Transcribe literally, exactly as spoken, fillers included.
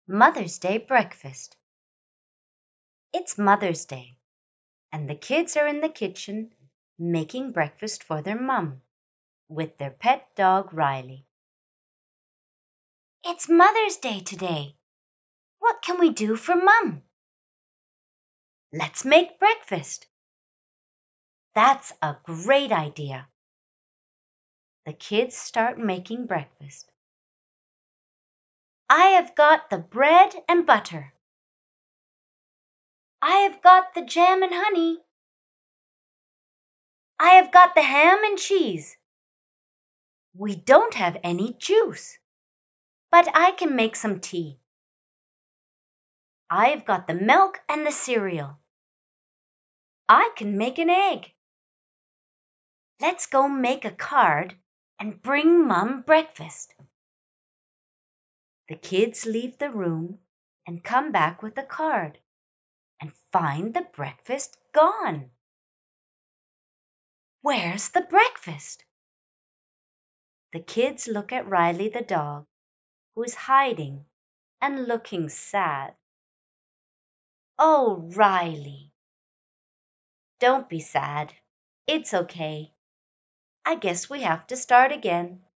Mother's Day Breakfast. It's Mother's Day, and the kids are in the kitchen making breakfast for their mum with their pet dog Riley. It's Mother's Day today. What can we do for Mum? Let's make breakfast. That's a great idea. The kids start making breakfast. I have got the bread and butter. I have got the jam and honey. I have got the ham and cheese. We don't have any juice, but I can make some tea. I've got the milk and the cereal. I can make an egg. Let's go make a card and bring Mum breakfast. The kids leave the room and come back with a card and find the breakfast gone. Where's the breakfast? The kids look at Riley the dog, who is hiding and looking sad. Oh, Riley. Don't be sad. It's okay. I guess we have to start again.